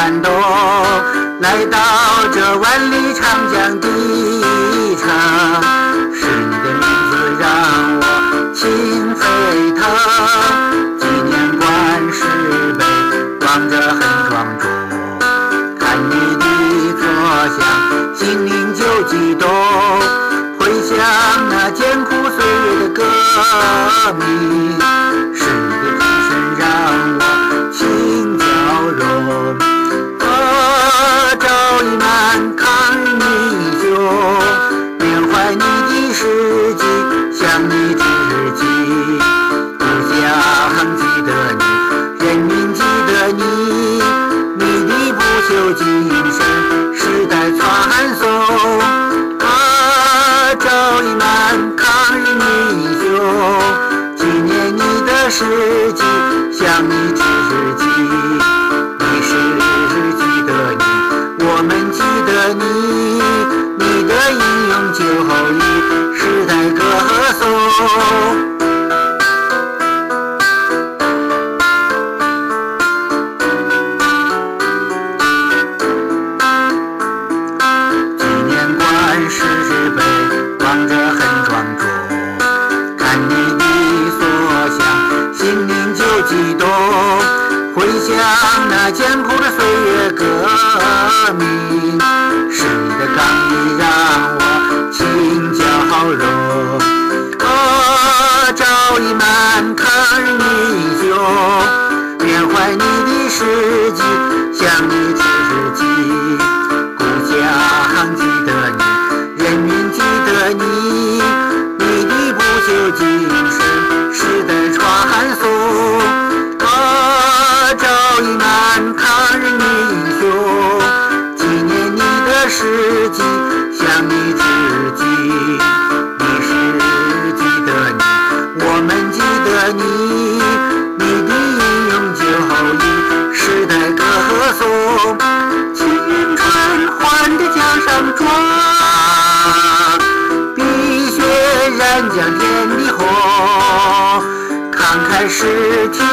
感动，来到这万里长江的城，是你的名字让我心沸腾。纪念馆石碑望着很庄重，看你的作响，心灵就激动，回想那艰苦岁月的革命，是你的精神让我心交融。赵一曼抗日英雄，缅怀你的事迹，向你致敬。故乡记得你，人民记得你，你的不朽精神，时代传颂。赵一曼抗日英雄，纪念你的事迹，向你致敬。你是记得你，我们记得你，你的英勇就以时代歌颂。纪念馆石碑望着很庄重，看你的所向，心灵就激动，回想那艰苦的岁月革命，是你的刚毅让我心交融。赵一曼抗日英雄，缅怀你的事迹，向你致敬。故乡记得你，人民记得你，你的不朽精神，时代传颂。赵一曼抗日英雄，纪念你的事迹，向你致敬。你是记得你，我们记得你，你的英勇就以时代歌颂。青春换着江上壮，碧血染江天的红，慷慨是铁